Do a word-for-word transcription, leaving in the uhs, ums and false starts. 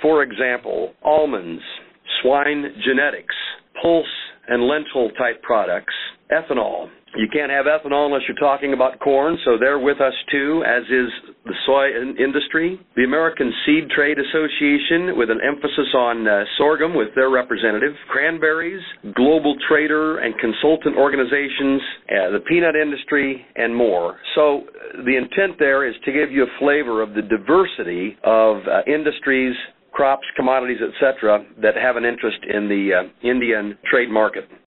For example, almonds, swine genetics, pulse and lentil type products, ethanol. You can't have ethanol unless you're talking about corn, so they're with us too, as is the soy in- industry. The American Seed Trade Association, with an emphasis on uh, sorghum with their representative. Cranberries, global trader and consultant organizations, uh, the peanut industry, and more. So uh, the intent there is to give you a flavor of the diversity of uh, industries, crops, commodities, et cetera, that have an interest in the uh, Indian trade market.